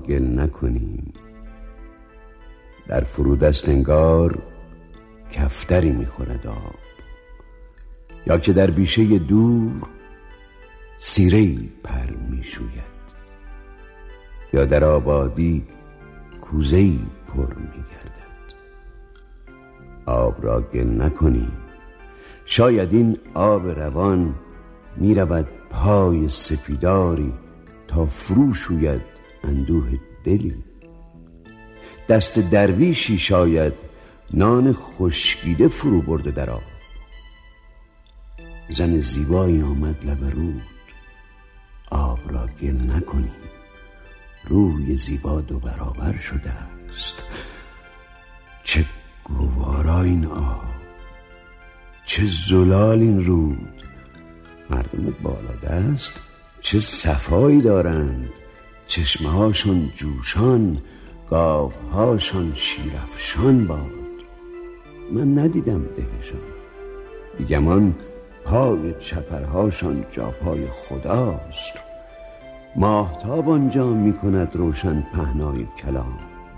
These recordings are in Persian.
گل نکنیم. در فرودست انگار کفتری میخورد آب، یا که در بیشه دور سیره‌ای پر میشوید، یا در آبادی کوزه‌ای پر میگردد. آب را گل نکنیم، شاید این آب روان میرود پای سپیداری تا فرو شوید اندوه دلی. دست درویشی شاید نان خشکیده فرو برده در آب. زن زیبایی آمد لب رود، آب را گل نکنیم. روی زیبا دو برابر شده است. چه گوارا این آب، چه زلال این رود. مردم بالادست چه صفایی دارند، چشمه هاشون جوشان، گاوهاشان شیرافشان باد. من ندیدم دهشان، بیگمان پای چپرهاشان جا پای خداست. ماهتاب آنجا می کند روشن پهنای کلام.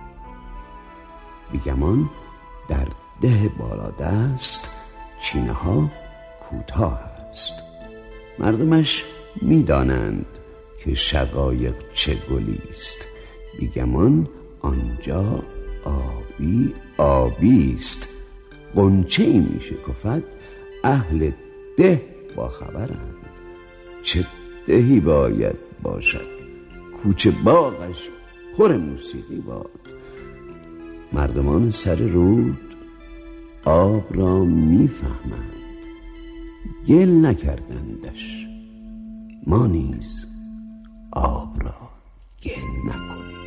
بیگمان در ده بالادست چینه ها کوتاه است. مردمش می دانند که شقایق چه گلیست. بیگمان آنجا آبی آبی است. غنچه ای می شکفد، اهل ده با خبرند. چه دهی باید باشد، کوچه باغش پر موسیقی باد. مردمان سر رود آب را میفهمند، گل نکردندش. ما نیز آب را گل نکنیم.